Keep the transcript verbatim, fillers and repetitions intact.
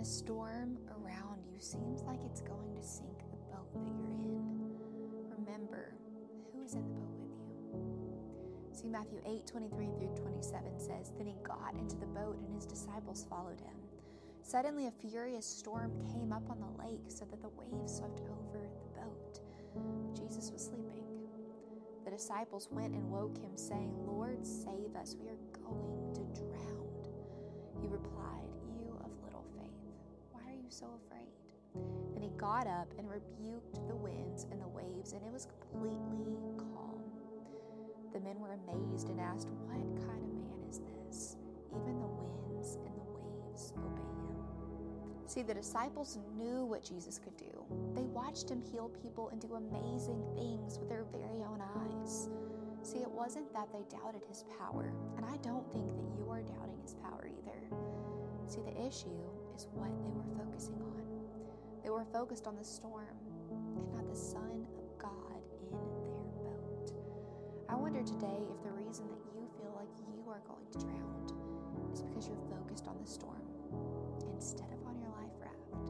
storm around you seems like it's going to sink the boat that you're in, remember who is in the boat with you. See, Matthew eight, twenty-three through twenty-seven says, "Then he got into the boat and his disciples followed him. Suddenly a furious storm came up on the lake so that the waves swept over the boat. Jesus was sleeping. The disciples went and woke him, saying, 'Lord, save us, we are going to drown.' He replied, 'You of little faith, why are you so afraid?' Then he got up and rebuked the winds and the waves, and it was completely calm. The men were amazed and asked, 'What kind of man is this? Even the winds and the waves obey him.'" See, the disciples knew what Jesus could do. They watched him heal people and do amazing things with their very own eyes. See, it wasn't that they doubted his power, and I don't think that you are doubting his power either. See, the issue is what they were focusing on. They were focused on the storm and not the Son of God in their boat. I wonder today if the reason that you feel like you are going to drown is because you're focused on the storm instead of